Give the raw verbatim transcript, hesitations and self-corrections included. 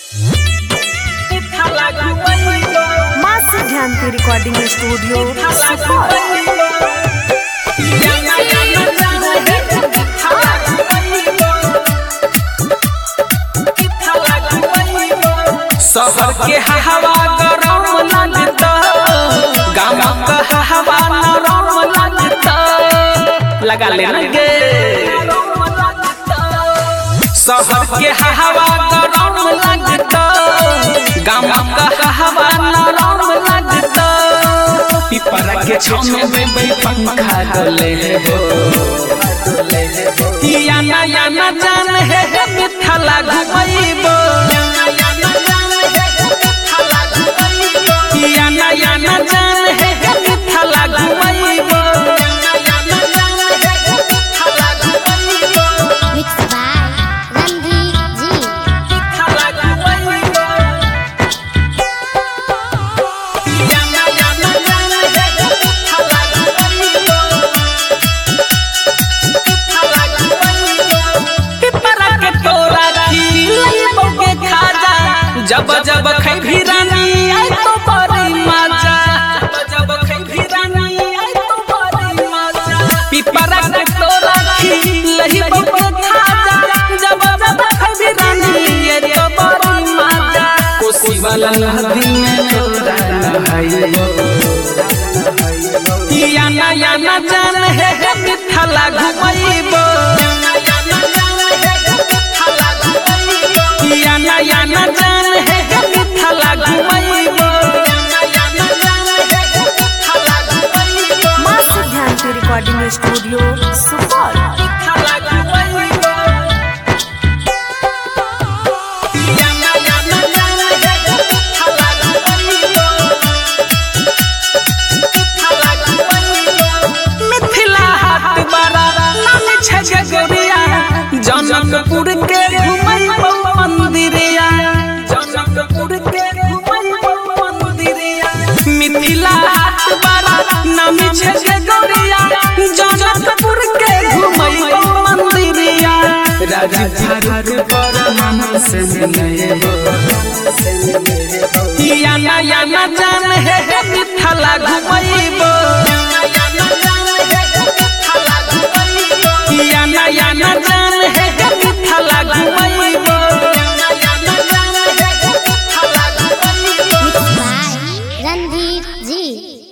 माँ सिद्धांत recording studio Supaul. शहर के हवा गरम लगता, गाँव का हवा नरम लगता, लगा लेना गे। शहर के हवा गरम लगता, गाँव का हवा नरम लगता, पिपरा के छाँव में पंखा डोले हो। याना याना जान है मिठला घुमैबो, याना याना जान है Mithila घुमैबो। Mixed by Ranveer Ji। जब जब खैभी रानी आई तो बड़ी मजा, जब जब खैभी रानी आई तो बड़ी मजा। पिपरा के तोरा खिलही बहुत खाजा, जब जब खैभी रानी आई तो बड़ी मजा। कोसी वाला नदी में तोरा नहाइबो, याना याना जान है मिठला घुमैबो, याना याना जान है मिठला घुमैबो। माँ सिद्धांत रिकॉर्डिंग स्टूडियो सुपौल। मिथिला हाट बड़ा नाम छै गोरिया, जनकपुर के घुमैबो मंदिरिया, जनकपुर के घुमैबो मंदिरिया। मिथिला हाट बड़ा नाम छै गोरिया, जनकपुर के घुमैबो मंदिरिया। राजधानी पर मन से मिलैबो, याना याना जान है मिठला घुमैबो,